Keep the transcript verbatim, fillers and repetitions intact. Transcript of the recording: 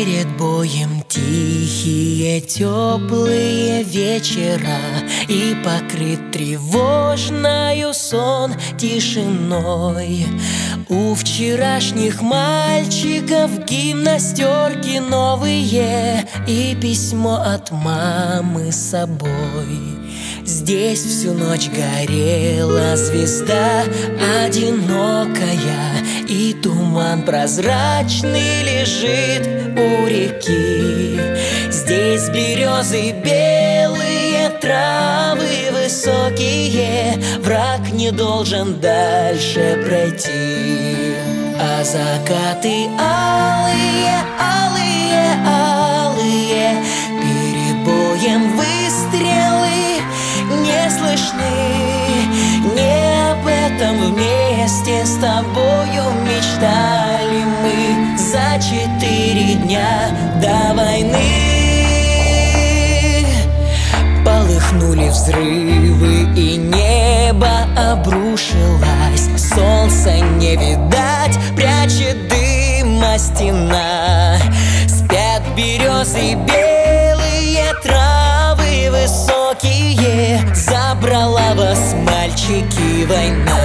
Перед боем тихие, теплые вечера, и покрыт тревожною сон тишиной. У вчерашних мальчиков гимнастерки новые и письмо от мамы с собой. Здесь всю ночь горела звезда одинокая, и туман прозрачный лежит у реки. Здесь березы белые, травы высокие, враг не должен дальше пройти. А закаты алые, алые, алые, перед боем выстрелы не слышны. Не об этом вместе с тобою мечтали мы за четыре дня до войны. Полыхнули взрывы, и небо обрушилось. Солнца не видать, прячет дыма стена. Спят березы белые, травы высокие, забрала вас, мальчики, война.